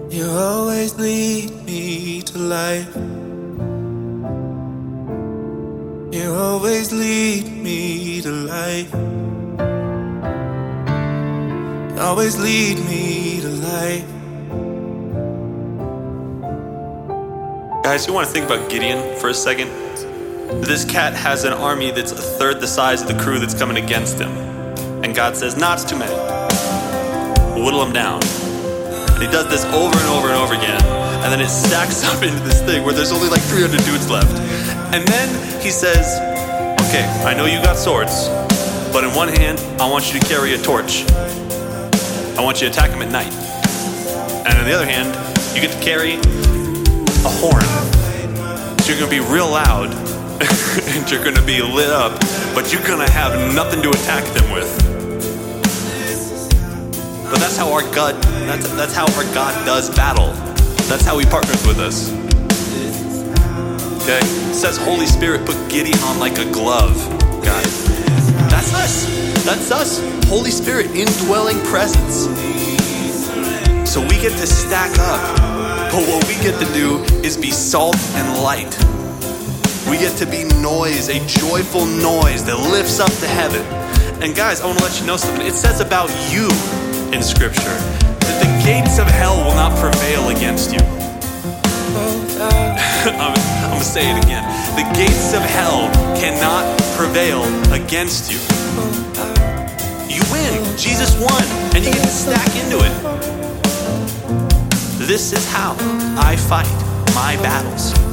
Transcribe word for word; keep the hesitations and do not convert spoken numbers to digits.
You always lead me to life. You always lead me to life. You always lead me to life. Guys, you want to think about Gideon for a second? This cat has an army that's a third the size of the crew that's coming against him. And God says, nah, it's too many. Whittle them down. And he does this over and over and over again. And then it stacks up into this thing where there's only like three hundred dudes left. And then he says, okay, I know you got swords, but in one hand, I want you to carry a torch. I want you to attack them at night. And on the other hand, you get to carry a horn. So you're going to be real loud, and you're going to be lit up, but you're going to have nothing to attack them with. But that's how our God, that's, that's how our God does battle. That's how he partners with us. Okay? It says Holy Spirit put Gideon on like a glove, guys. That's us. That's us. Holy Spirit, indwelling presence. So we get to stack up. But what we get to do is be salt and light. We get to be noise, a joyful noise that lifts up to heaven. And guys, I want to let you know something. It says about you in Scripture that the gates of hell will not prevail against you. I'm, I'm going to say it again. The gates of hell cannot prevail against you. You win. Jesus won. And you get to stack into it. This is how I fight my battles.